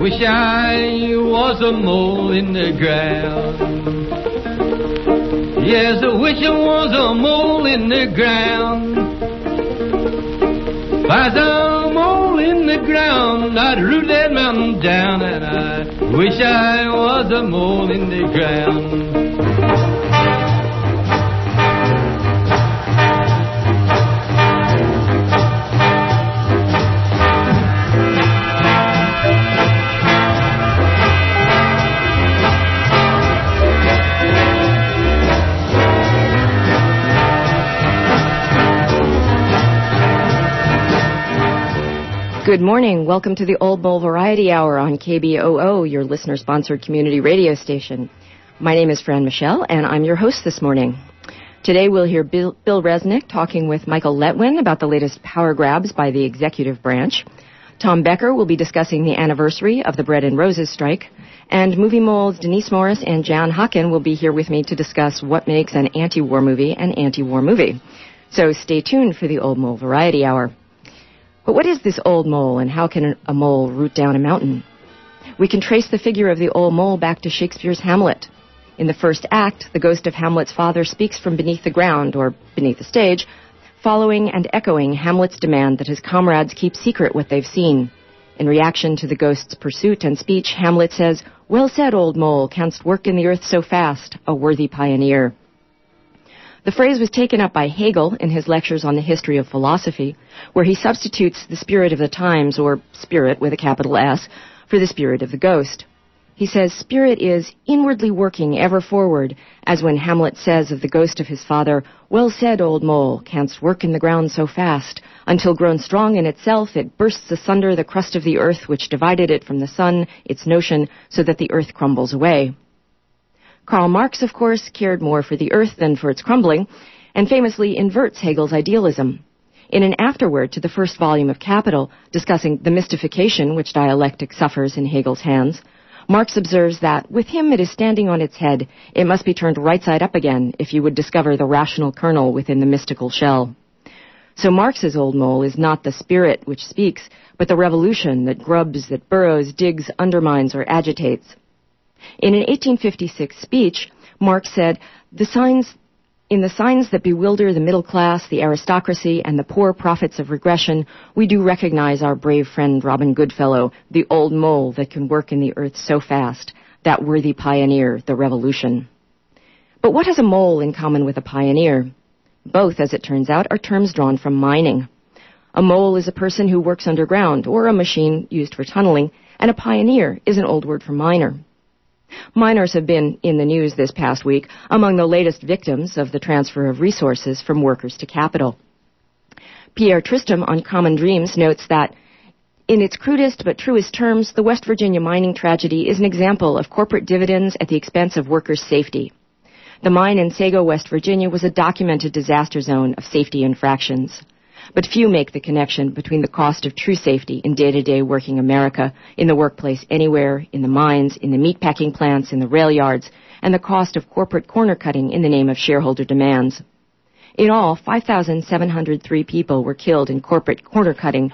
wish I was a mole in the ground. Yes, I wish I was a mole in the ground. If I was a mole in the ground, I'd root that mountain down, and I wish I was a mole in the ground. Good morning. Welcome to the Old Mole Variety Hour on KBOO, your listener-sponsored community radio station. My name is Fran Michelle, and I'm your host this morning. Today we'll hear Bill Resnick talking with Michael Letwin about the latest power grabs by the executive branch. Tom Becker will be discussing the anniversary of the Bread and Roses strike. And movie moles Denise Morris and Jan Hawken will be here with me to discuss what makes an anti-war movie an anti-war movie. So stay tuned for the Old Mole Variety Hour. But what is this old mole, and how can a mole root down a mountain? We can trace the figure of the old mole back to Shakespeare's Hamlet. In the first act, the ghost of Hamlet's father speaks from beneath the ground, or beneath the stage, following and echoing Hamlet's demand that his comrades keep secret what they've seen. In reaction to the ghost's pursuit and speech, Hamlet says, "Well said, old mole, canst work in the earth so fast, a worthy pioneer." The phrase was taken up by Hegel in his lectures on the history of philosophy, where he substitutes the spirit of the times, or spirit with a capital S, for the spirit of the ghost. He says spirit is inwardly working ever forward, as when Hamlet says of the ghost of his father, "Well said, old mole, canst work in the ground so fast, until grown strong in itself it bursts asunder the crust of the earth which divided it from the sun, its notion, so that the earth crumbles away." Karl Marx, of course, cared more for the earth than for its crumbling, and famously inverts Hegel's idealism. In an afterword to the first volume of Capital, discussing the mystification which dialectic suffers in Hegel's hands, Marx observes that, with him it is standing on its head, it must be turned right side up again if you would discover the rational kernel within the mystical shell. So Marx's old mole is not the spirit which speaks, but the revolution that grubs, that burrows, digs, undermines, or agitates. In an 1856 speech, Marx said, "In the signs that bewilder the middle class, the aristocracy, and the poor prophets of regression, we do recognize our brave friend Robin Goodfellow, the old mole that can work in the earth so fast, that worthy pioneer, the revolution." But what has a mole in common with a pioneer? Both, as it turns out, are terms drawn from mining. A mole is a person who works underground, or a machine used for tunneling, and a pioneer is an old word for miner. Miners have been in the news this past week among the latest victims of the transfer of resources from workers to capital. Pierre Tristram on Common Dreams notes that, in its crudest but truest terms, the West Virginia mining tragedy is an example of corporate dividends at the expense of workers' safety. The mine in Sago, West Virginia was a documented disaster zone of safety infractions. But few make the connection between the cost of true safety in day-to-day working America, in the workplace anywhere, in the mines, in the meatpacking plants, in the rail yards, and the cost of corporate corner-cutting in the name of shareholder demands. In all, 5,703 people were killed in corporate corner-cutting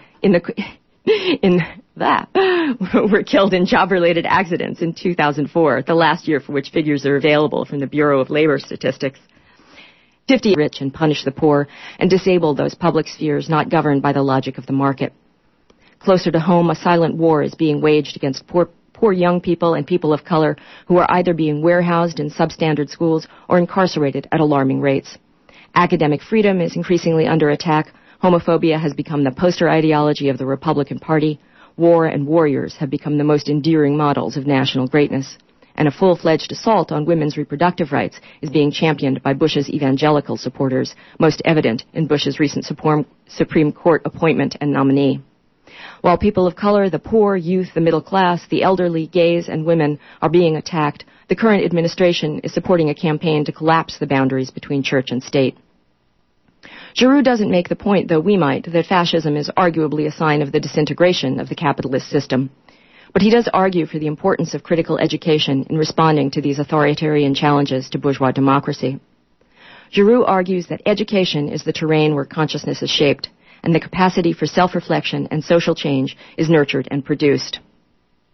were killed in job-related accidents in 2004, the last year for which figures are available from the Bureau of Labor Statistics. 50 rich and punish the poor, and disable those public spheres not governed by the logic of the market. Closer to home, a silent war is being waged against poor young people and people of color who are either being warehoused in substandard schools or incarcerated at alarming rates. Academic freedom is increasingly under attack. Homophobia has become the poster ideology of the Republican Party. War and warriors have become the most endearing models of national greatness. And a full-fledged assault on women's reproductive rights is being championed by Bush's evangelical supporters, most evident in Bush's recent Supreme Court appointment and nominee. While people of color, the poor, youth, the middle class, the elderly, gays, and women are being attacked, the current administration is supporting a campaign to collapse the boundaries between church and state. Giroux doesn't make the point, though we might, that fascism is arguably a sign of the disintegration of the capitalist system. But he does argue for the importance of critical education in responding to these authoritarian challenges to bourgeois democracy. Giroux argues that education is the terrain where consciousness is shaped, and the capacity for self-reflection and social change is nurtured and produced.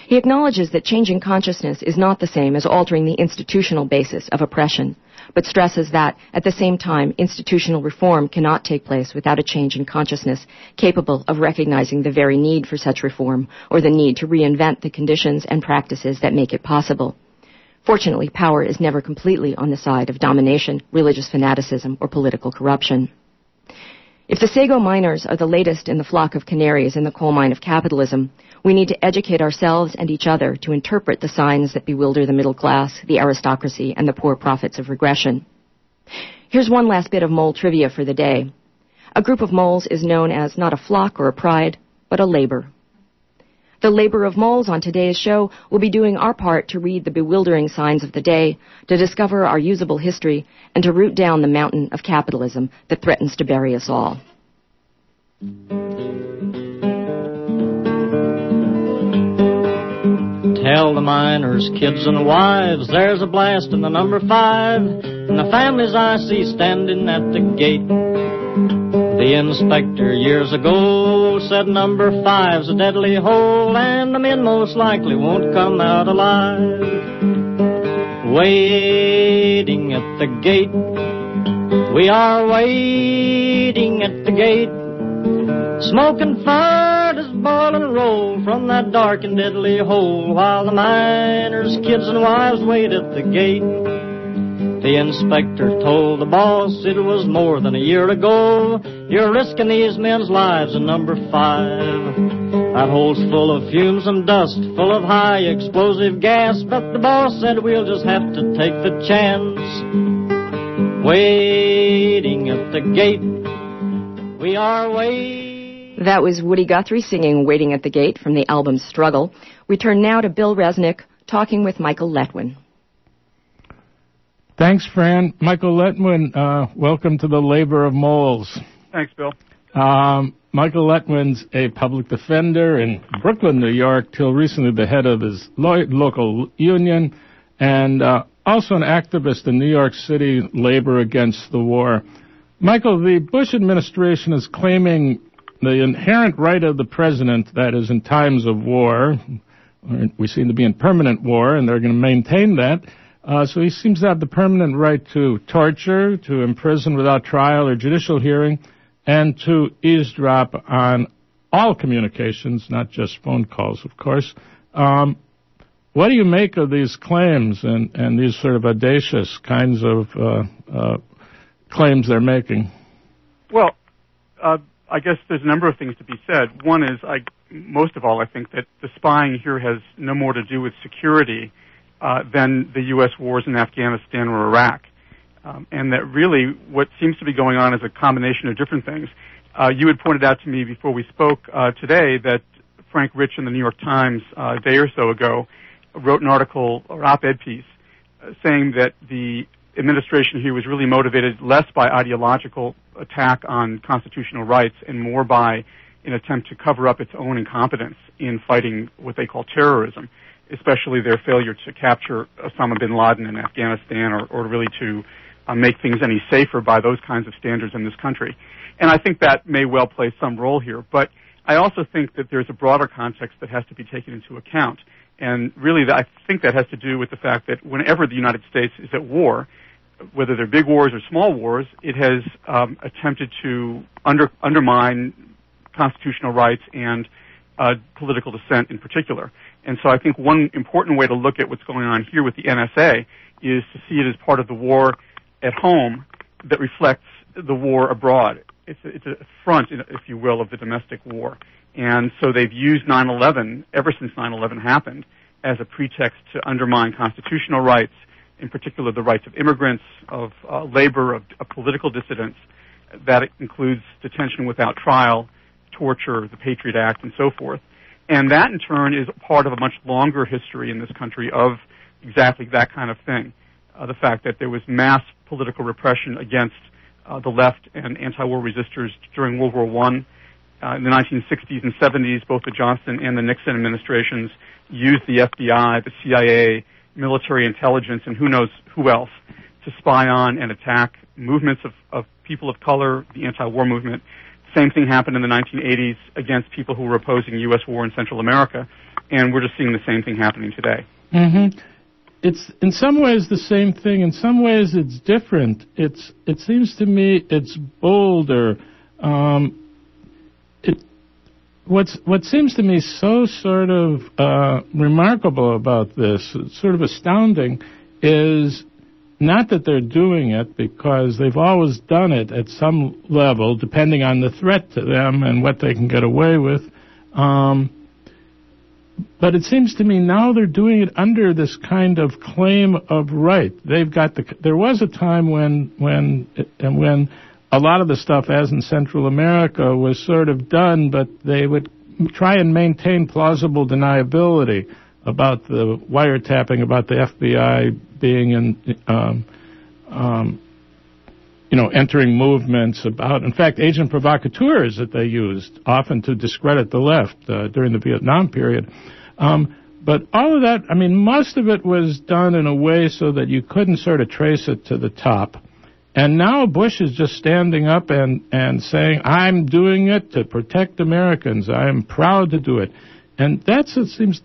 He acknowledges that changing consciousness is not the same as altering the institutional basis of oppression, but stresses that, at the same time, institutional reform cannot take place without a change in consciousness capable of recognizing the very need for such reform, or the need to reinvent the conditions and practices that make it possible. Fortunately, power is never completely on the side of domination, religious fanaticism, or political corruption. If the Sago miners are the latest in the flock of canaries in the coal mine of capitalism, we need to educate ourselves and each other to interpret the signs that bewilder the middle class, the aristocracy, and the poor prophets of regression. Here's one last bit of mole trivia for the day. A group of moles is known as not a flock or a pride, but a labor. The labor of moles on today's show will be doing our part to read the bewildering signs of the day, to discover our usable history, and to root down the mountain of capitalism that threatens to bury us all. Tell the miners, kids and wives, there's a blast in the number 5, and the families I see standing at the gate. The inspector years ago said number 5's a deadly hole, and the men most likely won't come out alive. Waiting at the gate, we are waiting at the gate. Smoke and fire does boil and roll from that dark and deadly hole, while the miners, kids and wives wait at the gate. The inspector told the boss it was more than a year ago. You're risking these men's lives in number 5. That hole's full of fumes and dust, full of high explosive gas, but the boss said we'll just have to take the chance. Waiting at the gate, we are waiting. That was Woody Guthrie singing Waiting at the Gate from the album Struggle. We turn now to Bill Resnick talking with Michael Letwin. Thanks, Fran. Michael Letwin, welcome to the Labor of Moles. Thanks, Bill. Michael Letwin's a public defender in Brooklyn, New York, till recently the head of his local union, and also an activist in New York City, Labor Against the War. Michael, the Bush administration is claiming the inherent right of the president, that is, in times of war, we seem to be in permanent war, and they're going to maintain that. So he seems to have the permanent right to torture, to imprison without trial or judicial hearing, and to eavesdrop on all communications, not just phone calls, of course. What do you make of these claims and these sort of audacious kinds of claims they're making? Well, I guess there's a number of things to be said. One is, most of all, I think that the spying here has no more to do with security than the U.S. wars in Afghanistan or Iraq. And that really what seems to be going on is a combination of different things. You had pointed out to me before we spoke today that Frank Rich in the New York Times a day or so ago wrote an article or op-ed piece saying that the administration here was really motivated less by ideological attack on constitutional rights and more by an attempt to cover up its own incompetence in fighting what they call terrorism, especially their failure to capture Osama bin Laden in Afghanistan or really to make things any safer by those kinds of standards in this country. And I think that may well play some role here. But I also think that there's a broader context that has to be taken into account. And really, I think that has to do with the fact that whenever the United States is at war, whether they're big wars or small wars, it has attempted to undermine constitutional rights and political dissent in particular. And so I think one important way to look at what's going on here with the NSA is to see it as part of the war at home that reflects the war abroad. It's a front, if you will, of the domestic war. And so they've used 9/11, ever since 9/11 happened, as a pretext to undermine constitutional rights, in particular the rights of immigrants, of labor, of political dissidents. That includes detention without trial, torture, the Patriot Act, and so forth. And that, in turn, is part of a much longer history in this country of exactly that kind of thing. The fact that there was mass political repression against the left and anti-war resistors during World War I. In the 1960s and 70s, both the Johnson and the Nixon administrations used the FBI, the CIA, military intelligence, and who knows who else to spy on and attack movements of people of color, the anti-war movement, Same thing happened in the 1980s against people who were opposing U.S. war in Central America, and we're just seeing the same thing happening today. Mm-hmm. It's in some ways the same thing. In some ways, it's different. It seems to me it's bolder. What seems to me so sort of remarkable about this, sort of astounding, is not that they're doing it, because they've always done it at some level, depending on the threat to them and what they can get away with. But it seems to me now they're doing it under this kind of claim of right. They've got there was a time when a lot of the stuff, as in Central America, was sort of done, but they would try and maintain plausible deniability about the wiretapping, about the FBI being in, entering movements about, in fact, agent provocateurs that they used often to discredit the left during the Vietnam period. But all of that, I mean, most of it was done in a way so that you couldn't sort of trace it to the top. And now Bush is just standing up and saying, I'm doing it to protect Americans. I am proud to do it. And that seems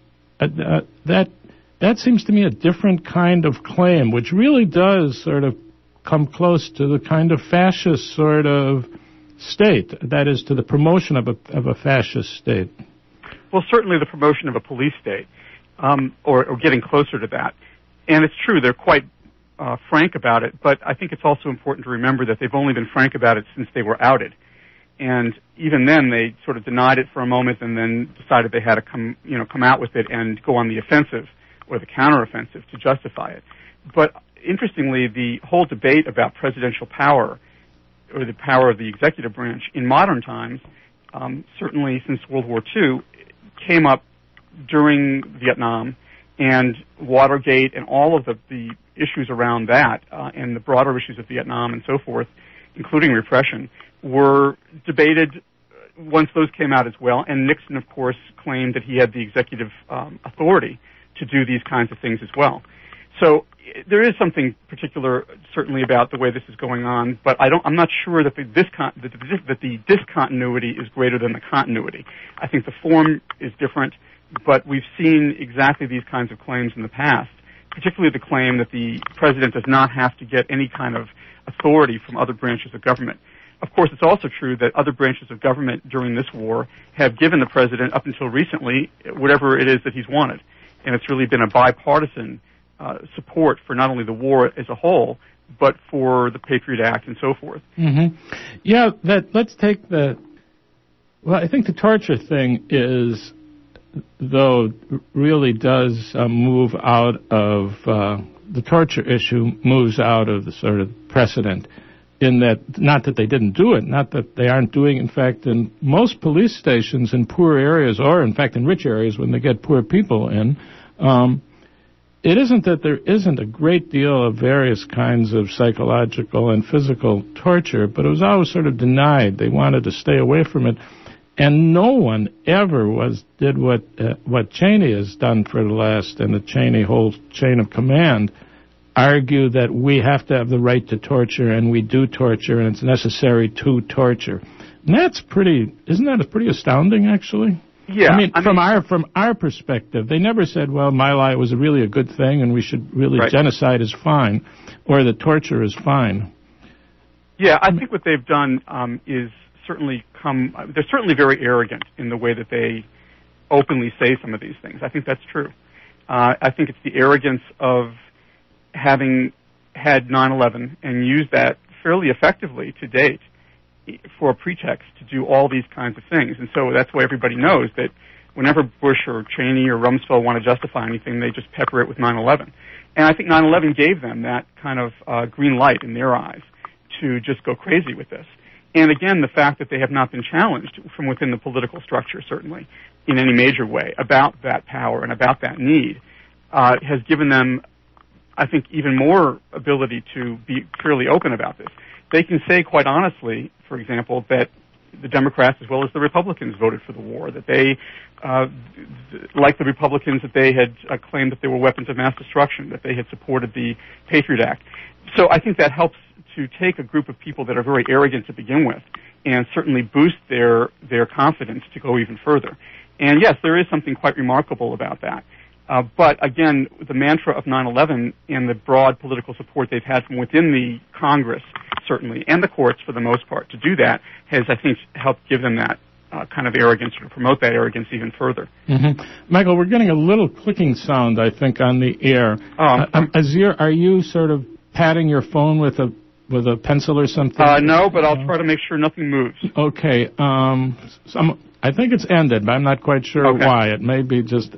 to me a different kind of claim, which really does sort of come close to the kind of fascist sort of state, that is, to the promotion of a fascist state. Well, certainly the promotion of a police state, or getting closer to that. And it's true, they're quite frank about it, but I think it's also important to remember that they've only been frank about it since they were outed. And even then, they sort of denied it for a moment and then decided they had to come out with it and go on the offensive or the counteroffensive to justify it. But interestingly, the whole debate about presidential power or the power of the executive branch in modern times, certainly since World War II, came up during Vietnam and Watergate and all of the issues around that and the broader issues of Vietnam and so forth, including repression, were debated once those came out as well. And Nixon, of course, claimed that he had the executive authority to do these kinds of things as well. So there is something particular, certainly, about the way this is going on, but I'm not sure that the discontinuity is greater than the continuity. I think the form is different, but we've seen exactly these kinds of claims in the past, particularly the claim that the president does not have to get any kind of authority from other branches of government. Of course, it's also true that other branches of government during this war have given the president, up until recently, whatever it is that he's wanted. And it's really been a bipartisan support for not only the war as a whole, but for the Patriot Act and so forth. Mm-hmm. Yeah, let's take well, I think the torture thing is, though, really does move out of, the torture issue moves out of the sort of precedent, in that, not that they didn't do it, not that they aren't doing, in fact, in most police stations in poor areas, or in fact in rich areas when they get poor people in, it isn't that there isn't a great deal of various kinds of psychological and physical torture, but it was always sort of denied. They wanted to stay away from it. And no one ever did what Cheney has done for the last, and the Cheney whole chain of command, argue that we have to have the right to torture, and we do torture, and it's necessary to torture. And isn't that pretty astounding, actually? Yeah. I mean, from our perspective, they never said, well, My Lai was really a good thing, and we should really, right, genocide is fine, or that torture is fine. Yeah, I think what they've done is they're certainly very arrogant in the way that they openly say some of these things. I think that's true. I think it's the arrogance of having had 9/11 and used that fairly effectively to date for a pretext to do all these kinds of things. And so that's why everybody knows that whenever Bush or Cheney or Rumsfeld want to justify anything, they just pepper it with 9/11. And I think 9/11 gave them that kind of green light in their eyes to just go crazy with this. And again, the fact that they have not been challenged from within the political structure, certainly, in any major way, about that power and about that need, has given them, I think, even more ability to be fairly open about this. They can say quite honestly, for example, that the Democrats as well as the Republicans voted for the war, that they, like the Republicans, that they had claimed that they were weapons of mass destruction, that they had supported the Patriot Act. So I think that helps to take a group of people that are very arrogant to begin with and certainly boost their confidence to go even further. And yes, there is something quite remarkable about that. But again, the mantra of 9/11 and the broad political support they've had from within the Congress, certainly, and the courts for the most part, to do that has, I think, helped give them that kind of arrogance, or to promote that arrogance even further. Mm-hmm. Michael, we're getting a little clicking sound, I think, on the air. Azir, are you sort of patting your phone with a pencil or something? No, but I'll try to make sure nothing moves. Okay. I think it's ended, but I'm not quite sure why. It may be just...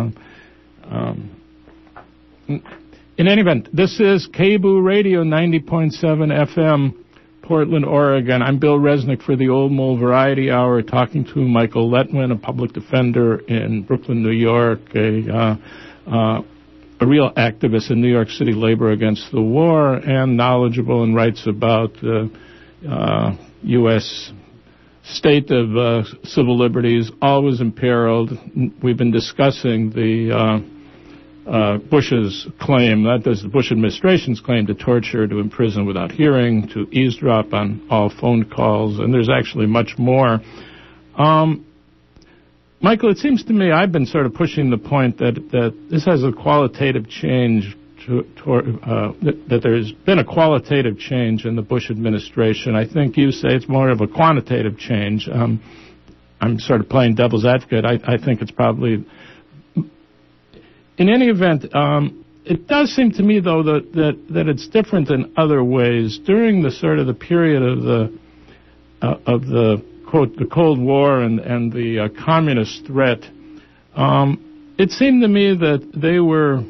in any event, this is KBOO Radio 90.7 FM, Portland, Oregon. I'm Bill Resnick for the Old Mole Variety Hour, talking to Michael Letwin, a public defender in Brooklyn, New York, a real activist in New York City labor against the war, and knowledgeable and writes about the U.S. state of civil liberties, always imperiled. We've been discussing the Bush's claim, that is the Bush administration's claim, to torture, to imprison without hearing, to eavesdrop on all phone calls, and there's actually much more. Michael, it seems to me I've been sort of pushing the point that this has a qualitative change, that there's been a qualitative change in the Bush administration. I think you say it's more of a quantitative change. I'm sort of playing devil's advocate. I think it's probably... In any event, it does seem to me, though, that it's different in other ways. During the sort of the period of the quote, the Cold War and the communist threat, it seemed to me that they were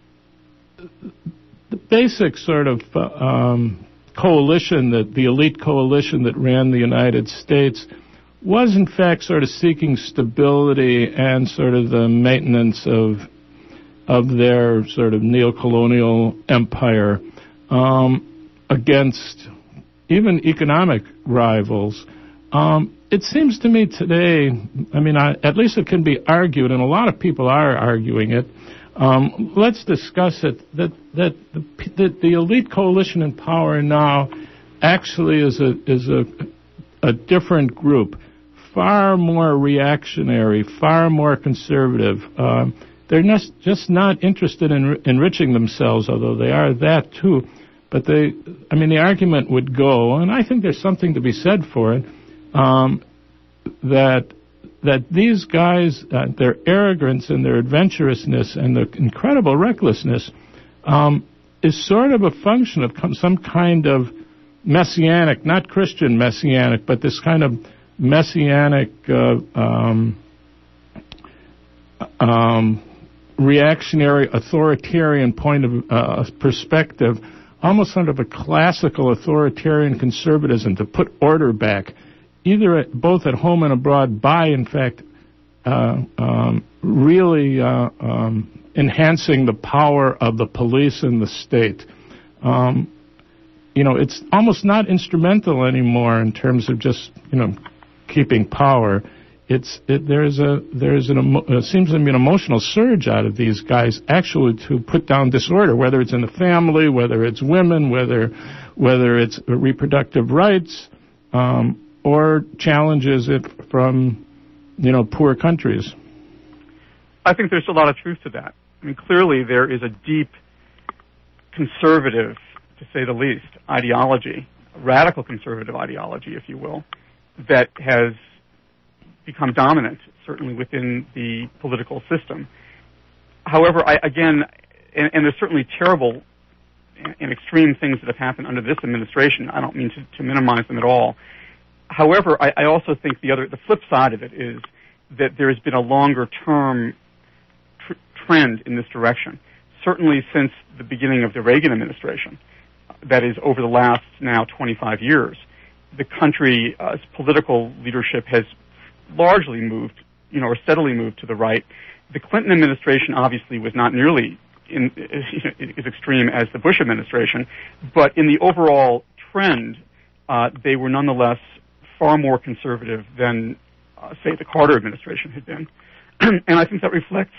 the basic sort of coalition, that the elite coalition that ran the United States was in fact sort of seeking stability and sort of the maintenance of their sort of neo-colonial empire against even economic rivals. It seems to me today, I mean, at least it can be argued, and a lot of people are arguing it. Let's discuss it. That the elite coalition in power now actually is a different group, far more reactionary, far more conservative. They're just not interested in enriching themselves, although they are that too. But the argument would go, and I think there's something to be said for it, that these guys, their arrogance and their adventurousness and their incredible recklessness, is sort of a function of some kind of messianic, not Christian messianic, but this kind of messianic reactionary, authoritarian point of perspective, almost sort of a classical authoritarian conservatism to put order back, both at home and abroad, by, in fact, really enhancing the power of the police and the state. It's almost not instrumental anymore in terms of just, keeping power. There seems to be an emotional surge out of these guys, actually, to put down disorder, whether it's in the family, whether it's women, whether it's reproductive rights, or challenges from, poor countries. I think there's a lot of truth to that. I mean, clearly there is a deep conservative, to say the least, ideology, radical conservative ideology, if you will, that has become dominant, certainly within the political system. However, and there's certainly terrible and extreme things that have happened under this administration. I don't mean to minimize them at all. However, I also think the flip side of it is that there has been a longer-term trend in this direction, certainly since the beginning of the Reagan administration, that is, over the last now 25 years. The country's political leadership has largely moved, or steadily moved to the right. The Clinton administration obviously was not nearly as extreme as the Bush administration, but in the overall trend, they were nonetheless far more conservative than, say, the Carter administration had been. And I think that reflects,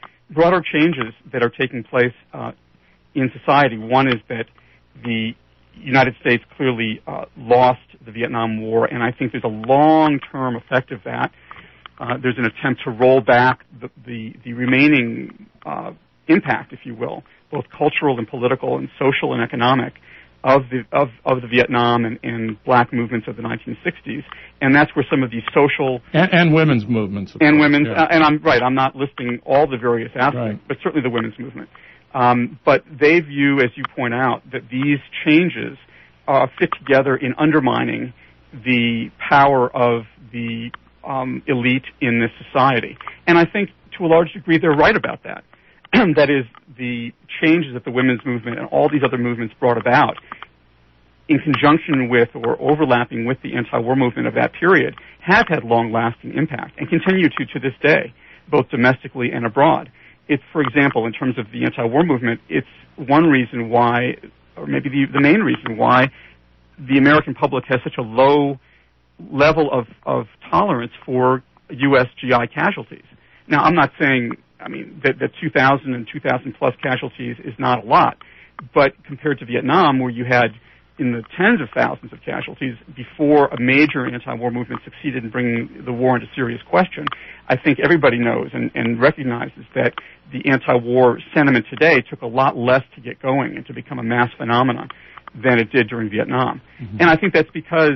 broader changes that are taking place in society. One is that the United States clearly lost the Vietnam War, and I think there's a long-term effect of that. There's an attempt to roll back the remaining impact, if you will, both cultural and political and social and economic of the Vietnam and black movements of the 1960s, and that's where some of these social and women's movements and women's yeah. And I'm right. I'm not listing all the various aspects, right. but certainly the women's movement. But they view, as you point out, that these changes fit together in undermining the power of the elite in this society, and I think to a large degree they're right about that. That is, the changes that the women's movement and all these other movements brought about in conjunction with or overlapping with the anti-war movement of that period have had long-lasting impact and continue to this day, both domestically and abroad. It's, for example, in terms of the anti-war movement, it's one reason why, or maybe the main reason why, the American public has such a low level of tolerance for U.S. GI casualties. Now, I'm not saying that 2,000 and 2,000 plus casualties is not a lot, but compared to Vietnam, where you had in the tens of thousands of casualties before a major anti-war movement succeeded in bringing the war into serious question, I think everybody knows and recognizes that the anti-war sentiment today took a lot less to get going and to become a mass phenomenon than it did during Vietnam. Mm-hmm. And I think that's because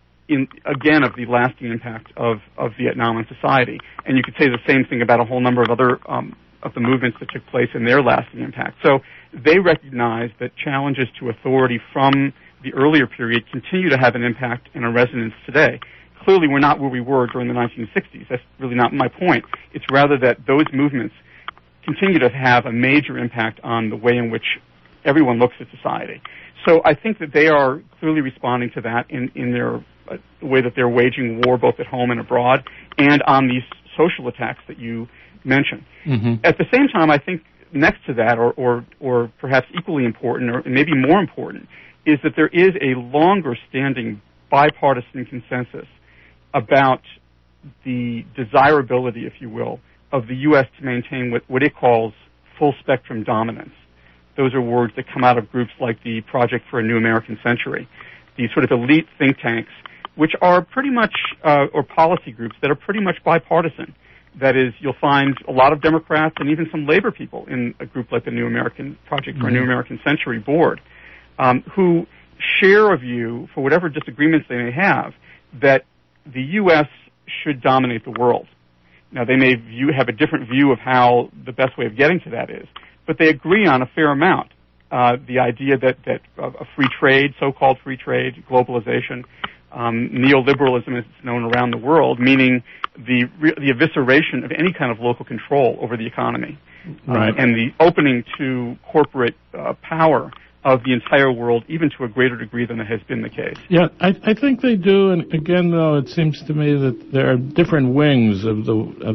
of the lasting impact of Vietnam on society. And you could say the same thing about a whole number of other of the movements that took place and their lasting impact. So they recognize that challenges to authority from the earlier period continue to have an impact and a resonance today. Clearly, we're not where we were during the 1960s. That's really not my point. It's rather that those movements continue to have a major impact on the way in which everyone looks at society. So I think that they are clearly responding to that in their the way that they're waging war both at home and abroad, and on these social attacks that you mentioned. Mm-hmm. At the same time, I think next to that, or perhaps equally important, or maybe more important, is that there is a longer-standing bipartisan consensus about the desirability, if you will, of the U.S. to maintain what it calls full-spectrum dominance. Those are words that come out of groups like the Project for a New American Century, these sort of elite think tanks, which are pretty much, or policy groups that are pretty much bipartisan. That is, you'll find a lot of Democrats and even some labor people in a group like the New American Project for a New American Century board, who share a view, for whatever disagreements they may have, that the U.S. should dominate the world. Now, they may have a different view of how the best way of getting to that is, but they agree on a fair amount. The idea that a free trade, so-called free trade, globalization, neoliberalism as it's known around the world, meaning the evisceration of any kind of local control over the economy, right, and the opening to corporate power of the entire world, even to a greater degree than it has been the case. Yeah, I think they do, and again, though, it seems to me that there are different wings of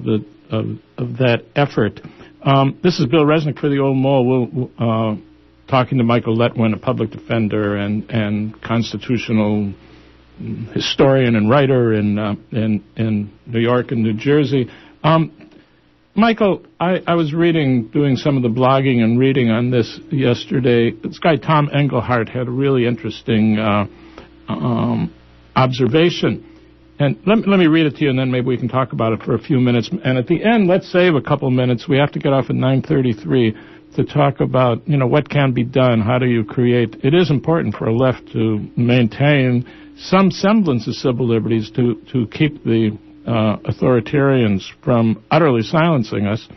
that effort. This is Bill Resnick for the Old Mole. We'll talking to Michael Letwin, a public defender and constitutional historian and writer in New York and New Jersey. Michael, I was doing some of the blogging and reading on this yesterday. This guy, Tom Engelhardt, had a really interesting observation. And let me read it to you, and then maybe we can talk about it for a few minutes. And at the end, let's save a couple minutes. We have to get off at 9:33 to talk about, what can be done. How do you create? It is important for a left to maintain some semblance of civil liberties to keep the authoritarians from utterly silencing us.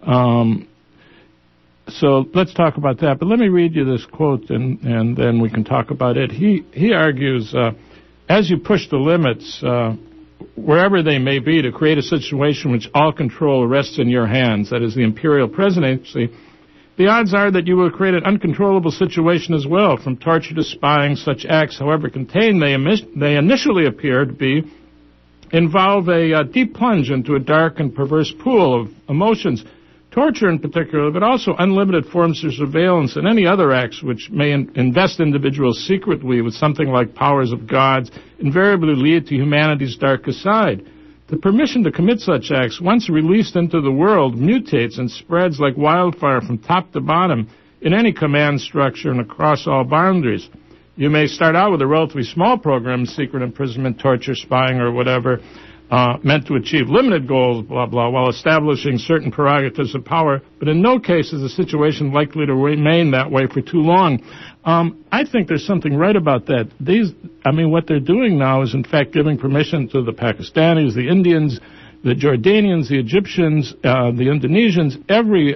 So let's talk about that. But let me read you this quote, and then we can talk about it. He argues, as you push the limits, wherever they may be, to create a situation which all control rests in your hands, that is the imperial presidency, the odds are that you will create an uncontrollable situation as well. From torture to spying, such acts, however contained they initially appear to be, involve a deep plunge into a dark and perverse pool of emotions, torture in particular, but also unlimited forms of surveillance and any other acts which may invest individuals secretly with something like powers of gods, invariably lead to humanity's darkest side. The permission to commit such acts, once released into the world, mutates and spreads like wildfire from top to bottom in any command structure and across all boundaries. You may start out with a relatively small program, secret imprisonment, torture, spying, or whatever, meant to achieve limited goals, blah, blah, while establishing certain prerogatives of power, but in no case is the situation likely to remain that way for too long. I think there's something right about that. What they're doing now is, in fact, giving permission to the Pakistanis, the Indians, the Jordanians, the Egyptians, the Indonesians, every,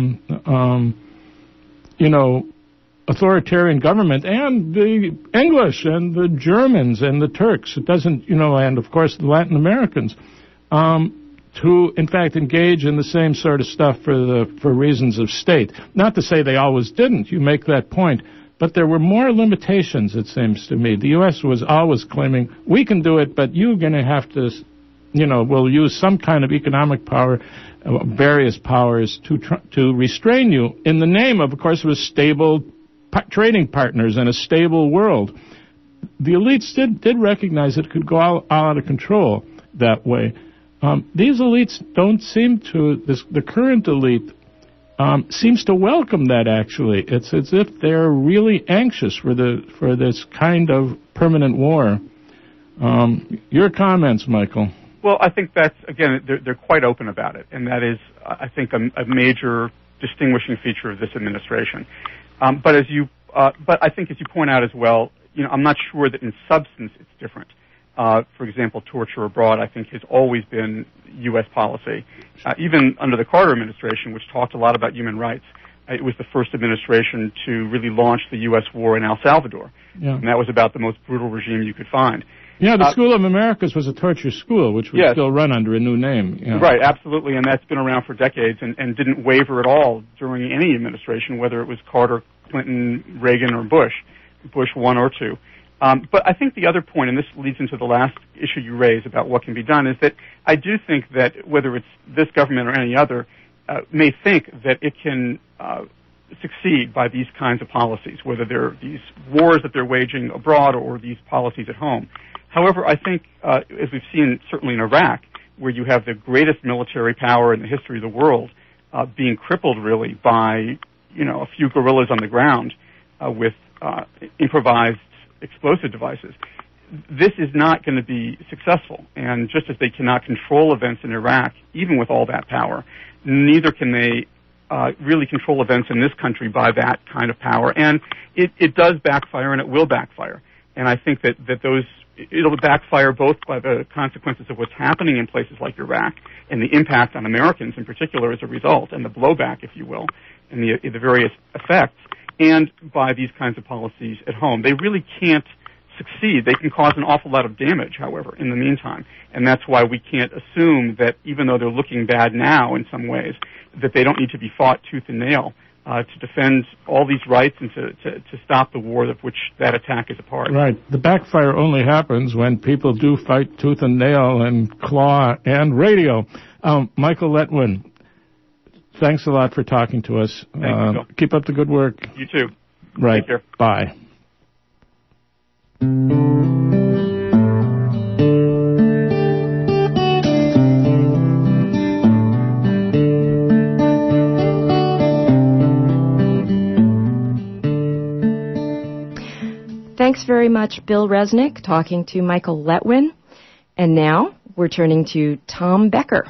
authoritarian government, and the English and the Germans and the Turks. It doesn't, and of course the Latin Americans, to in fact engage in the same sort of stuff for reasons of state. Not to say they always didn't. You make that point. But there were more limitations, it seems to me. The U.S. was always claiming, we can do it, but you're going to have to, we'll use some kind of economic power, various powers, to restrain you in the name of course, it was stable trading partners and a stable world. The elites did recognize it could go all out of control that way. These elites don't seem to, the current elite seems to welcome that, actually. It's as if they're really anxious for this kind of permanent war. Your comments, Michael? Well, I think that's, again, they're quite open about it, and that is, I think, a major distinguishing feature of this administration. But I think, as you point out as well, I'm not sure that in substance it's different. For example, torture abroad, I think, has always been U.S. policy. Even under the Carter administration, which talked a lot about human rights, it was the first administration to really launch the U.S. war in El Salvador. Yeah. And that was about the most brutal regime you could find. Yeah, the School of Americas was a torture school, which would still run under a new name. Yeah. Right, absolutely, and that's been around for decades and didn't waver at all during any administration, whether it was Carter, Clinton, Reagan, or Bush 1 or 2. But I think the other point, and this leads into the last issue you raised about what can be done, is that I do think that whether it's this government or any other, may think that it can succeed by these kinds of policies, whether they're these wars that they're waging abroad or these policies at home. However, I think, as we've seen certainly in Iraq, where you have the greatest military power in the history of the world, being crippled really by, a few guerrillas on the ground with improvised explosive devices. This is not going to be successful. And just as they cannot control events in Iraq, even with all that power, neither can they really control events in this country by that kind of power. And it does backfire, and it will backfire. And I think that it'll backfire both by the consequences of what's happening in places like Iraq and the impact on Americans in particular as a result, and the blowback, if you will, and the various effects, and by these kinds of policies at home. They really can't succeed. They can cause an awful lot of damage, however, in the meantime. And that's why we can't assume that even though they're looking bad now in some ways, that they don't need to be fought tooth and nail to defend all these rights and to stop the war of which that attack is a part. Right. The backfire only happens when people do fight tooth and nail and claw and radio. Michael Letwin, thanks a lot for talking to us. Thank you, Bill. Keep up the good work. You too. Right. Take care. Bye. Thanks very much, Bill Resnick, talking to Michael Letwin. And now we're turning to Tom Becker.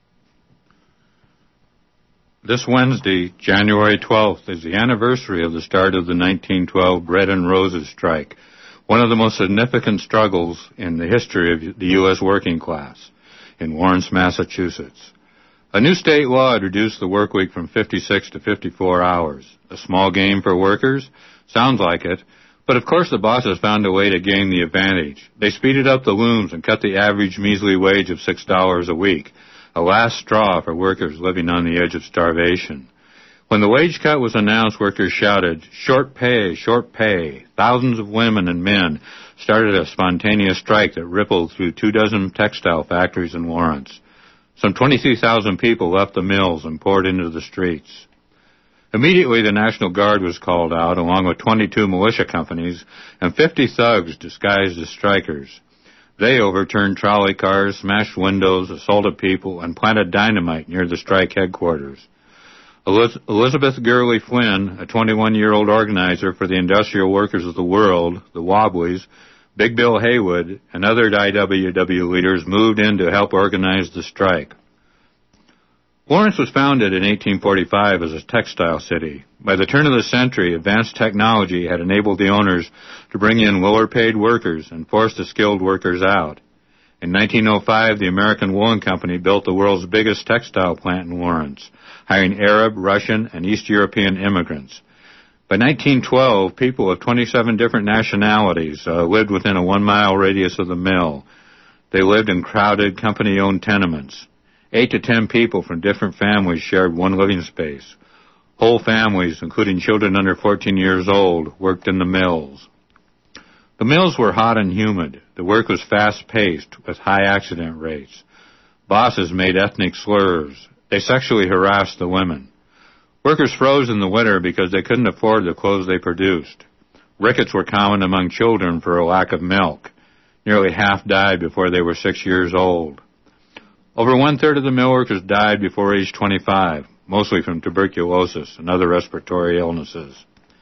This Wednesday, January 12th, is the anniversary of the start of the 1912 Bread and Roses strike, one of the most significant struggles in the history of the U.S. working class in Lawrence, Massachusetts. A new state law had reduced the work week from 56 to 54 hours. A small gain for workers? Sounds like it. But of course the bosses found a way to gain the advantage. They speeded up the looms and cut the average measly wage of $6 a week, a last straw for workers living on the edge of starvation. When the wage cut was announced, workers shouted, "Short pay, short pay." Thousands of women and men started a spontaneous strike that rippled through 24 textile factories in Lawrence. Some 23,000 people left the mills and poured into the streets. Immediately, the National Guard was called out, along with 22 militia companies and 50 thugs disguised as strikers. They overturned trolley cars, smashed windows, assaulted people, and planted dynamite near the strike headquarters. Elizabeth Gurley Flynn, a 21-year-old organizer for the Industrial Workers of the World, the Wobblies, Big Bill Haywood, and other IWW leaders moved in to help organize the strike. Lawrence was founded in 1845 as a textile city. By the turn of the century, advanced technology had enabled the owners to bring in lower-paid workers and force the skilled workers out. In 1905, the American Woolen Company built the world's biggest textile plant in Lawrence, hiring Arab, Russian, and East European immigrants. By 1912, people of 27 different nationalities lived within a 1-mile radius of the mill. They lived in crowded, company-owned tenements. 8 to 10 people from different families shared one living space. Whole families, including children under 14 years old, worked in the mills. The mills were hot and humid. The work was fast-paced with high accident rates. Bosses made ethnic slurs. They sexually harassed the women. Workers froze in the winter because they couldn't afford the clothes they produced. Rickets were common among children for a lack of milk. Nearly half died before they were 6 years old. Over one-third of the mill workers died before age 25, mostly from tuberculosis and other respiratory illnesses.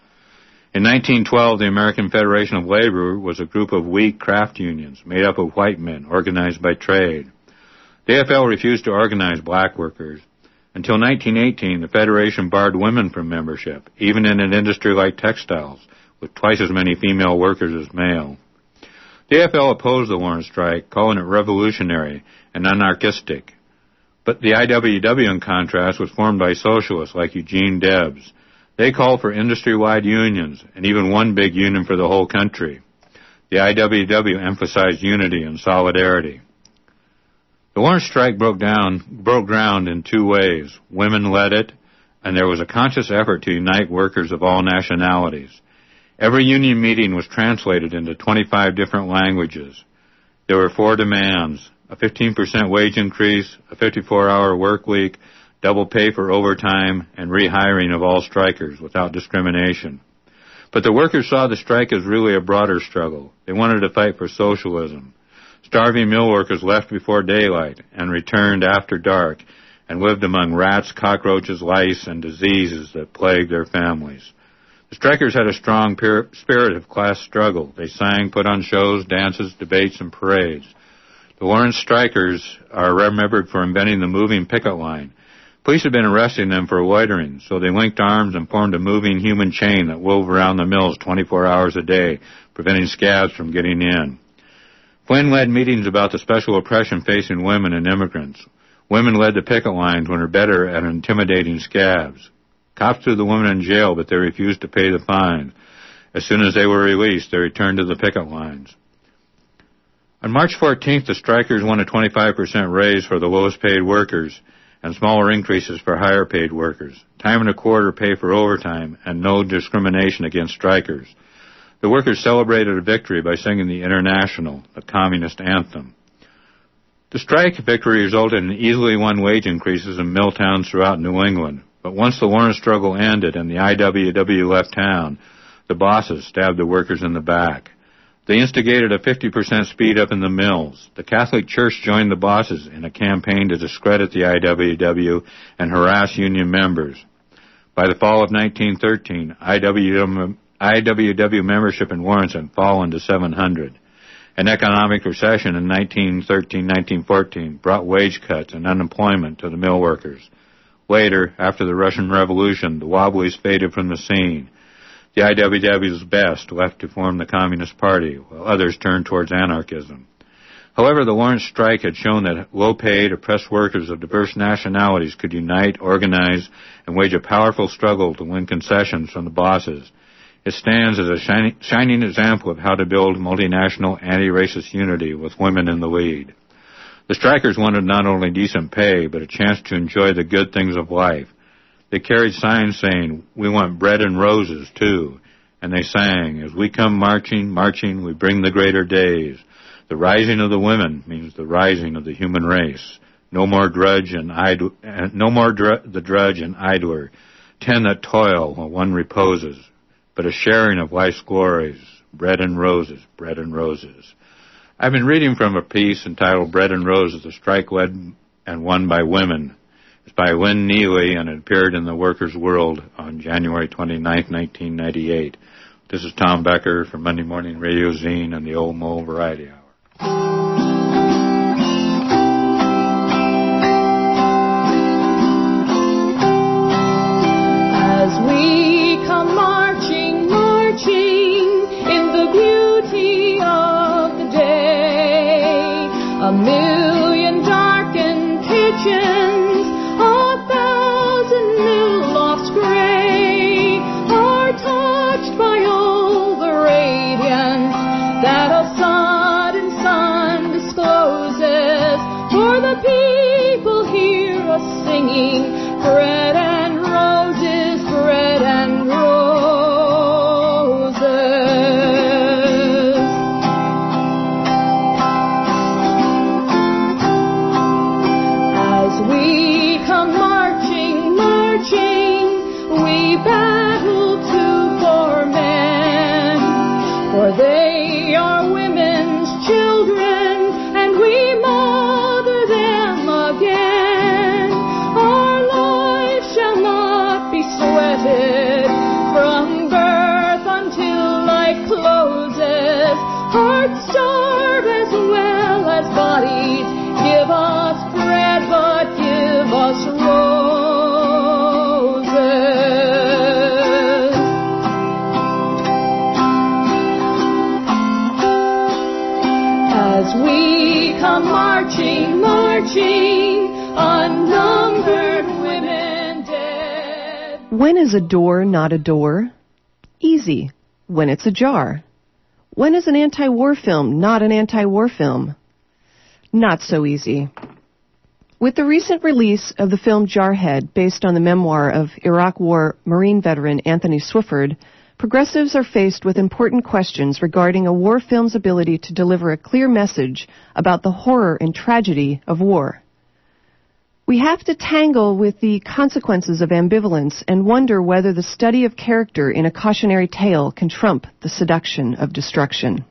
In 1912, the American Federation of Labor was a group of weak craft unions made up of white men organized by trade. The AFL refused to organize black workers. Until 1918, the Federation barred women from membership, even in an industry like textiles, with twice as many female workers as male. The AFL opposed the Lawrence strike, calling it revolutionary and anarchistic. But the IWW, in contrast, was formed by socialists like Eugene Debs. They called for industry-wide unions, and even one big union for the whole country. The IWW emphasized unity and solidarity. The Lawrence strike broke ground in 2 ways. Women led it, and there was a conscious effort to unite workers of all nationalities. Every union meeting was translated into 25 different languages. There were 4 demands: a 15% wage increase, a 54-hour work week, double pay for overtime, and rehiring of all strikers without discrimination. But the workers saw the strike as really a broader struggle. They wanted to fight for socialism. Starving mill workers left before daylight and returned after dark and lived among rats, cockroaches, lice, and diseases that plagued their families. The strikers had a strong spirit of class struggle. They sang, put on shows, dances, debates, and parades. The Lawrence strikers are remembered for inventing the moving picket line. Police had been arresting them for loitering, so they linked arms and formed a moving human chain that wove around the mills 24 hours a day, preventing scabs from getting in. Flynn led meetings about the special oppression facing women and immigrants. Women led the picket lines when were better at intimidating scabs. Cops threw the women in jail, but they refused to pay the fine. As soon as they were released, they returned to the picket lines. On March 14th, the strikers won a 25% raise for the lowest paid workers and smaller increases for higher paid workers, time and a quarter pay for overtime, and no discrimination against strikers. The workers celebrated a victory by singing the International, the communist anthem. The strike victory resulted in easily won wage increases in mill towns throughout New England. But once the Lawrence struggle ended and the IWW left town, the bosses stabbed the workers in the back. They instigated a 50% speed up in the mills. The Catholic Church joined the bosses in a campaign to discredit the IWW and harass union members. By the fall of 1913, IWW membership in Lawrence had fallen to 700. An economic recession in 1913-1914 brought wage cuts and unemployment to the mill workers. Later, after the Russian Revolution, the Wobblies faded from the scene. The IWW's best left to form the Communist Party, while others turned towards anarchism. However, the Lawrence strike had shown that low-paid, oppressed workers of diverse nationalities could unite, organize, and wage a powerful struggle to win concessions from the bosses. It stands as a shining example of how to build multinational anti-racist unity with women in the lead. The strikers wanted not only decent pay, but a chance to enjoy the good things of life. They carried signs saying, "We want bread and roses, too." And they sang, "As we come marching, marching, we bring the greater days. The rising of the women means the rising of the human race. No more drudge and the drudge and idler, 10 that toil while one reposes, but a sharing of life's glories, bread and roses, bread and roses." I've been reading from a piece entitled "Bread and Roses, the Strike Led and Won by Women," It's by Win Niue, and it appeared in the Workers' World on January 29, 1998. This is Tom Becker from Monday Morning Radio Zine and the Old Mole Variety Hour. As we come marching, marching in the beauty of the day, a million darkened kitchens, a thousand new lofts gray, are touched by all the radiance that a sudden sun discloses. For the people hear us singing, bread and roses, bread and roses. As we come marching, marching, we battle too for men, for they are women's children, and we mother them again. Our lives shall not be sweated from birth until life closes. Hearts starve as well as bodies. Give us bread, but give us roses. As we come marching, marching, unnumbered women dead. When is a door not a door? Easy. When it's ajar. When is an anti-war film not an anti-war film? Not so easy. With the recent release of the film Jarhead, based on the memoir of Iraq War Marine veteran Anthony Swifford, progressives are faced with important questions regarding a war film's ability to deliver a clear message about the horror and tragedy of war. We have to tangle with the consequences of ambivalence and wonder whether the study of character in a cautionary tale can trump the seduction of destruction.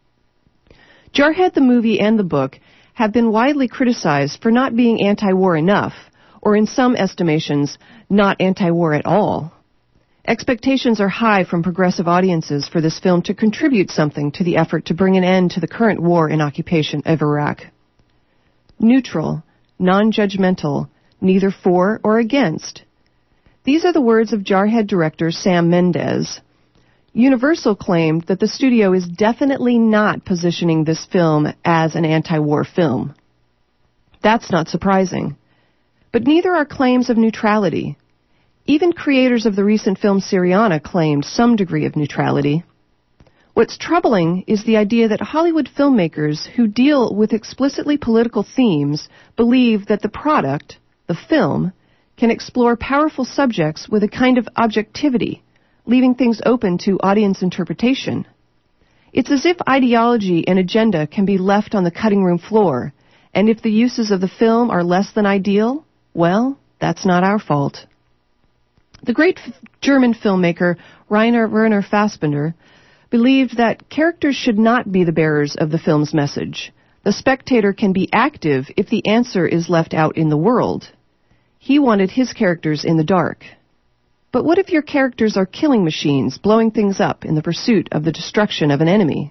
Jarhead the movie and the book have been widely criticized for not being anti-war enough, or in some estimations, not anti-war at all. Expectations are high from progressive audiences for this film to contribute something to the effort to bring an end to the current war and occupation of Iraq. Neutral, non-judgmental, neither for or against. These are the words of Jarhead director Sam Mendes. Universal claimed that the studio is definitely not positioning this film as an anti-war film. That's not surprising. But neither are claims of neutrality. Even creators of the recent film Syriana claimed some degree of neutrality. What's troubling is the idea that Hollywood filmmakers who deal with explicitly political themes believe that the product, the film, can explore powerful subjects with a kind of objectivity, leaving things open to audience interpretation. It's as if ideology and agenda can be left on the cutting room floor, and if the uses of the film are less than ideal, well, that's not our fault. The great German filmmaker Rainer Werner Fassbinder believed that characters should not be the bearers of the film's message. The spectator can be active if the answer is left out in the world. He wanted his characters in the dark. But what if your characters are killing machines, blowing things up in the pursuit of the destruction of an enemy?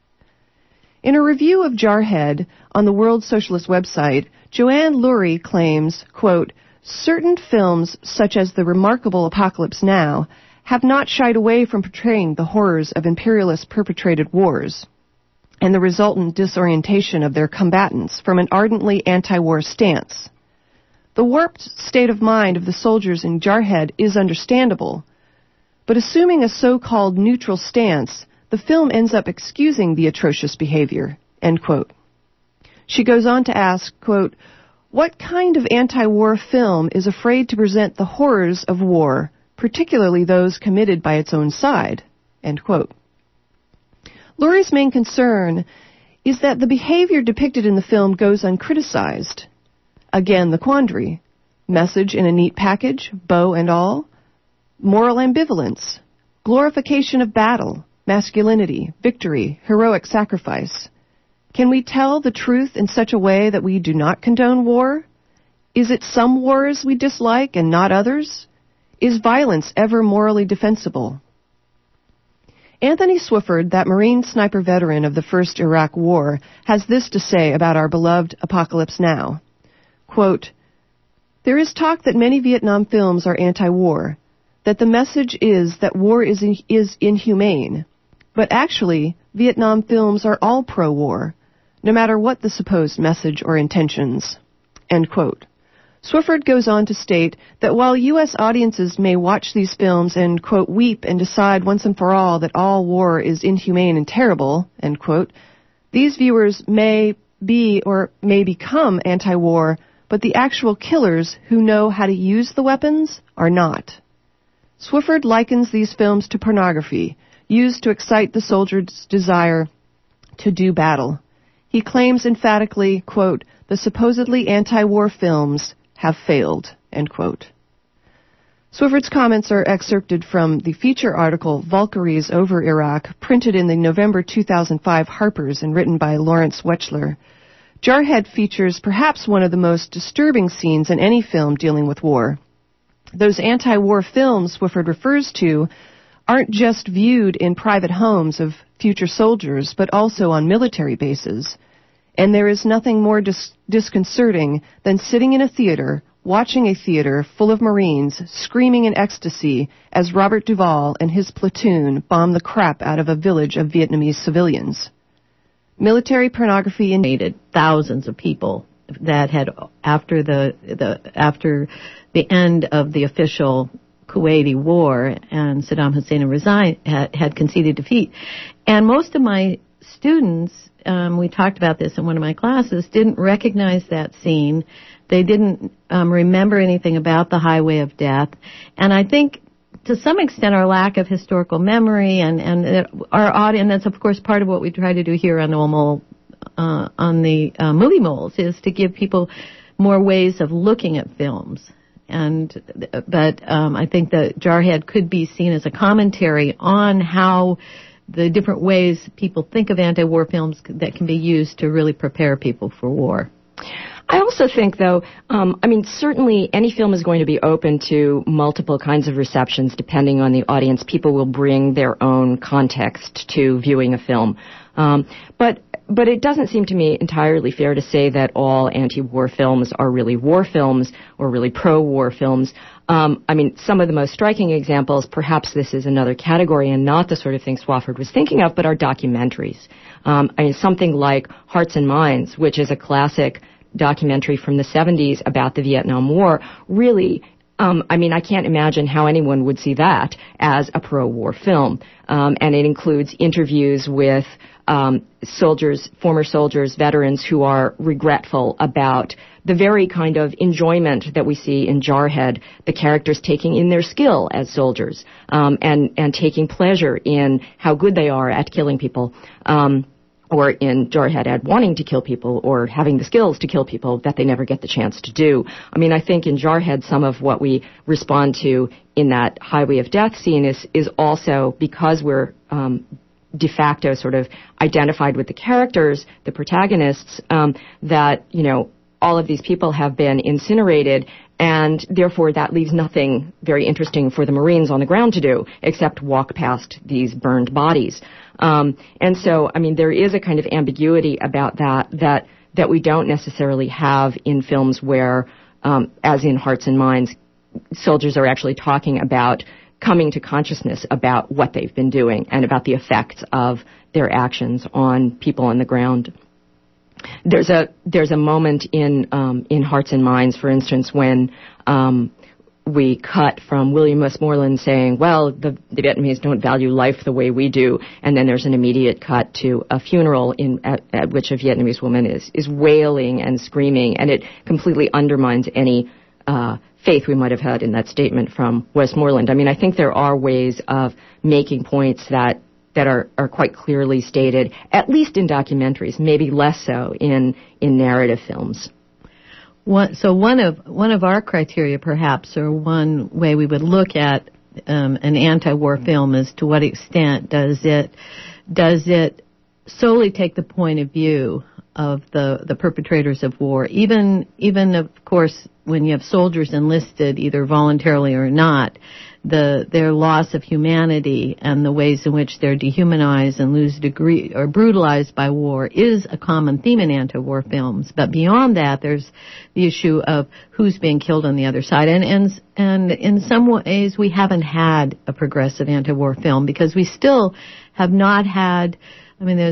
In a review of Jarhead on the World Socialist website, Joanne Lurie claims, quote, certain films, such as The Remarkable Apocalypse Now, have not shied away from portraying the horrors of imperialist-perpetrated wars and the resultant disorientation of their combatants from an ardently anti-war stance. The warped state of mind of the soldiers in Jarhead is understandable, but assuming a so-called neutral stance, the film ends up excusing the atrocious behavior, end quote. She goes on to ask, quote, what kind of anti-war film is afraid to present the horrors of war, particularly those committed by its own side, end quote. Lurie's main concern is that the behavior depicted in the film goes uncriticized. Again, the quandary. Message in a neat package, bow and all. Moral ambivalence. Glorification of battle, masculinity, victory, heroic sacrifice. Can we tell the truth in such a way that we do not condone war? Is it some wars we dislike and not others? Is violence ever morally defensible? Anthony Swifford, that Marine sniper veteran of the first Iraq War, has this to say about our beloved Apocalypse Now. Quote, "There is talk that many Vietnam films are anti-war, that the message is that war is inhumane. But actually, Vietnam films are all pro-war, no matter what the supposed message or intentions." End quote. Swifford goes on to state that while U.S. audiences may watch these films and, quote, weep and decide once and for all that all war is inhumane and terrible, end quote, these viewers may be or may become anti-war, but the actual killers who know how to use the weapons are not. Swifford likens these films to pornography, used to excite the soldier's desire to do battle. He claims emphatically, quote, "the supposedly anti-war films have failed," end quote. Swifford's comments are excerpted from the feature article Valkyries Over Iraq, printed in the November 2005 Harper's and written by Lawrence Wechsler. Jarhead features perhaps one of the most disturbing scenes in any film dealing with war. Those anti-war films Swifford refers to aren't just viewed in private homes of future soldiers, but also on military bases. And there is nothing more disconcerting than sitting in a theater, watching a theater full of Marines screaming in ecstasy as Robert Duvall and his platoon bomb the crap out of a village of Vietnamese civilians. Military pornography invaded thousands of people that had, after the end of the official Kuwaiti war and Saddam Hussein had conceded defeat. And most of my students, we talked about this in one of my classes, didn't recognize that scene. They didn't remember anything about the Highway of Death. And I think to some extent our lack of historical memory and our audience, that's of course part of what we try to do here on the Movie Moles, is to give people more ways of looking at films. But I think that Jarhead could be seen as a commentary on how the different ways people think of anti-war films that can be used to really prepare people for war. I also think, though, certainly any film is going to be open to multiple kinds of receptions depending on the audience. People will bring their own context to viewing a film. But it doesn't seem to me entirely fair to say that all anti-war films are really war films or really pro-war films. Some of the most striking examples, perhaps this is another category and not the sort of thing Swifford was thinking of, but are documentaries. Something like Hearts and Minds, which is a classic documentary from the 70s about the Vietnam War, really, I can't imagine how anyone would see that as a pro-war film. And it includes interviews with former soldiers, veterans who are regretful about the very kind of enjoyment that we see in Jarhead, the characters taking in their skill as soldiers, and taking pleasure in how good they are at killing people, or in Jarhead at wanting to kill people or having the skills to kill people that they never get the chance to do. I think in Jarhead some of what we respond to in that Highway of Death scene is also because we're de facto sort of identified with the characters, the protagonists, that, all of these people have been incinerated, and therefore that leaves nothing very interesting for the Marines on the ground to do except walk past these burned bodies. And so, there is a kind of ambiguity about that we don't necessarily have in films where, as in Hearts and Minds, soldiers are actually talking about coming to consciousness about what they've been doing and about the effects of their actions on people on the ground. There's a moment in Hearts and Minds, for instance, when we cut from William Westmoreland saying, well, the Vietnamese don't value life the way we do, and then there's an immediate cut to a funeral at which a Vietnamese woman is wailing and screaming, and it completely undermines any faith we might have had in that statement from Westmoreland. I think there are ways of making points that are quite clearly stated, at least in documentaries, maybe less so in narrative films. So one of our criteria, perhaps, or one way we would look at an anti-war film is to what extent does it solely take the point of view the perpetrators of war. Even of course, when you have soldiers enlisted, either voluntarily or not, their loss of humanity and the ways in which they're dehumanized and lose degree or brutalized by war is a common theme in anti-war films. But beyond that, there's the issue of who's being killed on the other side. And in some ways, we haven't had a progressive anti-war film because we still have not had. I mean,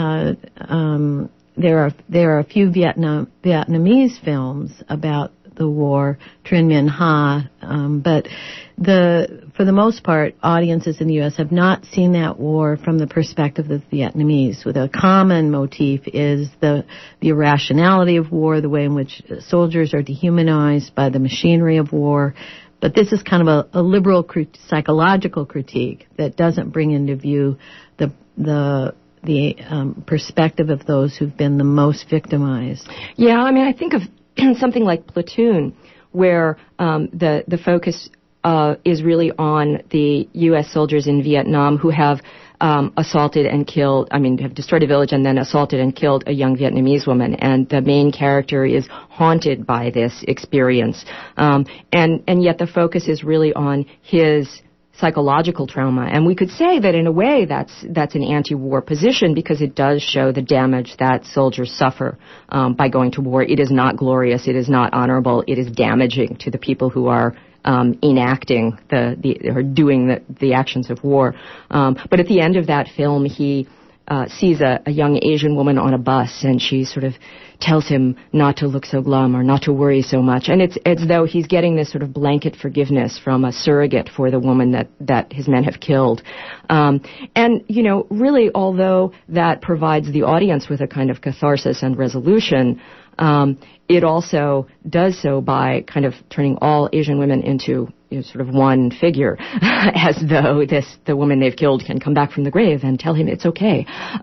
there are a few Vietnamese films about the war, Trinh Minh Ha, but for the most part, audiences in the U.S. have not seen that war from the perspective of the Vietnamese. With a common motif is the irrationality of war, the way in which soldiers are dehumanized by the machinery of war. But this is kind of a liberal psychological critique that doesn't bring into view the perspective of those who've been the most victimized. Yeah, I mean, I think of something like Platoon, where the focus is really on the U.S. soldiers in Vietnam who have assaulted and killed, have destroyed a village and then assaulted and killed a young Vietnamese woman. And the main character is haunted by this experience. And yet the focus is really on his psychological trauma. And we could say that in a way that's an anti-war position because it does show the damage that soldiers suffer by going to war. It is not glorious. It is not honorable. It is damaging to the people who are enacting or doing the actions of war. But at the end of that film, he sees a young Asian woman on a bus, and she sort of tells him not to look so glum or not to worry so much. And it's as though he's getting this sort of blanket forgiveness from a surrogate for the woman that his men have killed. And, really, although that provides the audience with a kind of catharsis and resolution, it also does so by kind of turning all Asian women into sort of one figure, as though the woman they've killed can come back from the grave and tell him it's okay.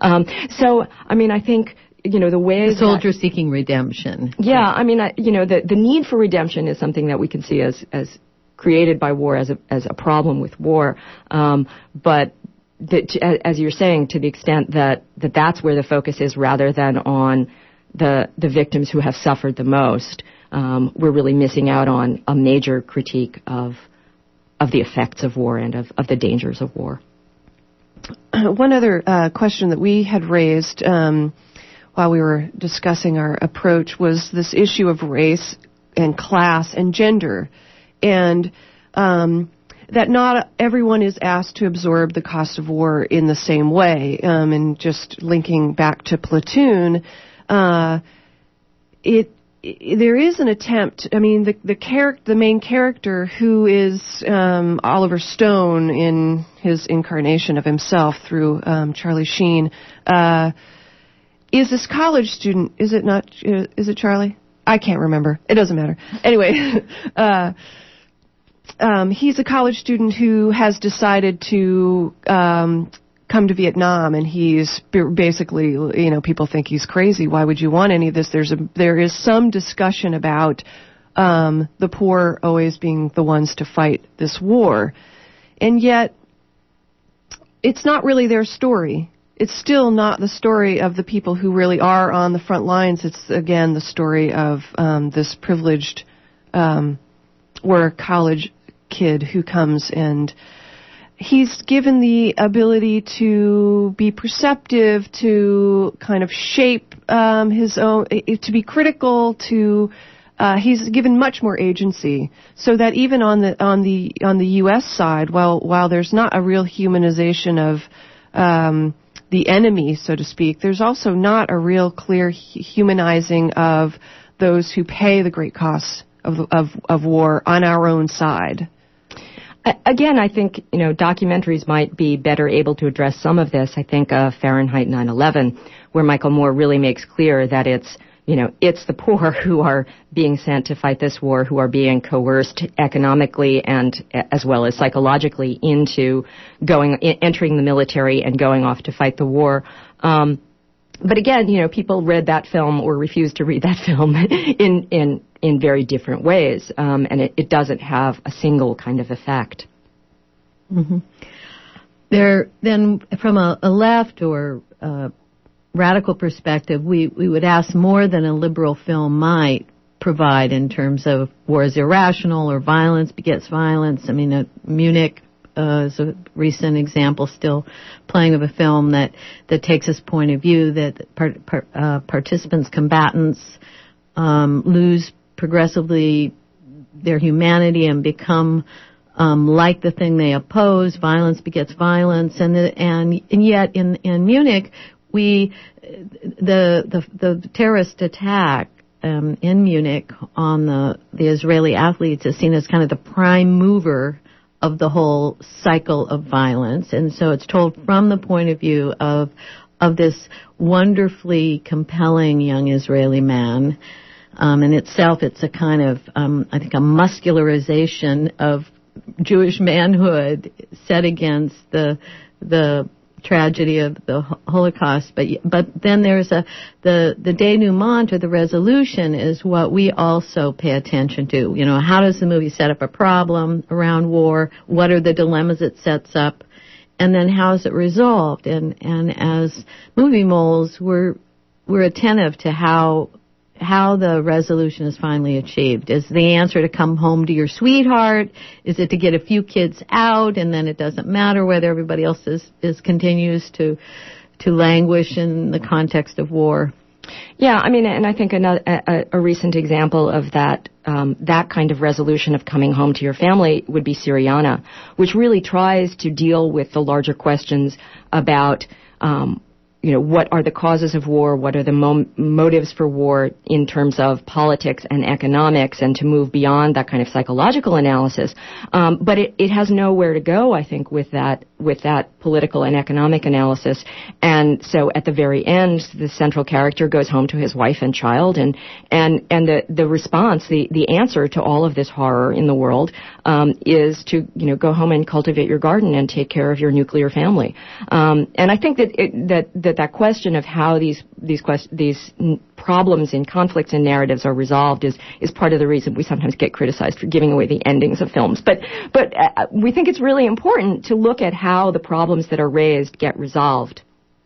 I think, the way the soldier seeking redemption. Yeah, the need for redemption is something that we can see as created by war as a problem with war. But as you're saying, to the extent that's where the focus is rather than on the victims who have suffered the most, we're really missing out on a major critique of the effects of war and of the dangers of war. One other question that we had raised while we were discussing our approach was this issue of race and class and gender, and that not everyone is asked to absorb the cost of war in the same way. And just linking back to Platoon, there is an attempt. The main character, who is Oliver Stone in his incarnation of himself through Charlie Sheen, is this college student. Is it not? Is it Charlie? I can't remember. It doesn't matter. Anyway, he's a college student who has decided to come to Vietnam, and he's basically, people think he's crazy. Why would you want any of this? There is some discussion about the poor always being the ones to fight this war, and yet it's not really their story. It's still not the story of the people who really are on the front lines. It's, again, the story of this privileged or college kid who comes, and he's given the ability to be perceptive, to kind of shape his own, to be critical, to he's given much more agency, so that even on the U.S. side, while there's not a real humanization of the enemy, so to speak, there's also not a real clear humanizing of those who pay the great costs of war on our own side. Again, I think, documentaries might be better able to address some of this. I think Fahrenheit 9/11, where Michael Moore really makes clear that it's the poor who are being sent to fight this war, who are being coerced economically and as well as psychologically into entering the military and going off to fight the war. But again, people read that film or refused to read that film in very different ways, and it doesn't have a single kind of effect. Mm-hmm. There, then, from a left or radical perspective, we would ask more than a liberal film might provide in terms of war is irrational or violence begets violence. I mean, Munich is a recent example still playing of a film that takes this point of view that participants, combatants, lose progressively their humanity and become like the thing they oppose. Violence begets violence, and yet in Munich, the terrorist attack in Munich on the Israeli athletes is seen as kind of the prime mover of the whole cycle of violence, and so it's told from the point of view of this wonderfully compelling young Israeli man. In itself, it's a kind of, I think, a muscularization of Jewish manhood set against the tragedy of the Holocaust. But then there's the denouement, or the resolution, is what we also pay attention to. You know, how does the movie set up a problem around war? What are the dilemmas it sets up? And then how is it resolved? And as movie moles, we're attentive to how the resolution is finally achieved. Is the answer to come home to your sweetheart? Is it to get a few kids out and then it doesn't matter whether everybody else continues to languish in the context of war? Yeah, I mean, and I think a recent example of that kind of resolution of coming home to your family would be Syriana, which really tries to deal with the larger questions about what are the causes of war, what are the motives for war in terms of politics and economics, and to move beyond that kind of psychological analysis. But it has nowhere to go, I think, with that political and economic analysis. And so at the very end, the central character goes home to his wife and child, and the response, the answer to all of this horror in the world, is to, go home and cultivate your garden and take care of your nuclear family. And I think that question of how these problems and conflicts and narratives are resolved is part of the reason we sometimes get criticized for giving away the endings of films. But we think it's really important to look at how the problems that are raised get resolved.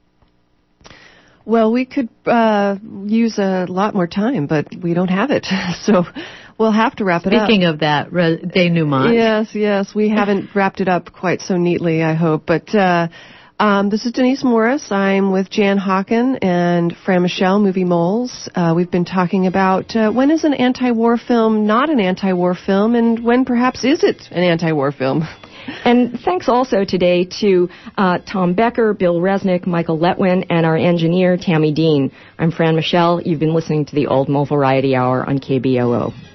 Well, we could use a lot more time, but we don't have it. So we'll have to wrap it up. Speaking of that, denouement. Yes, we haven't wrapped it up quite so neatly, I hope. But this is Denise Morris. I'm with Jan Hawken and Fran Michelle, Movie Moles. We've been talking about when is an anti-war film not an anti-war film, and when perhaps is it an anti-war film? And thanks also today to Tom Becker, Bill Resnick, Michael Letwin, and our engineer, Tammy Dean. I'm Fran Michelle. You've been listening to the Old Mole Variety Hour on KBOO.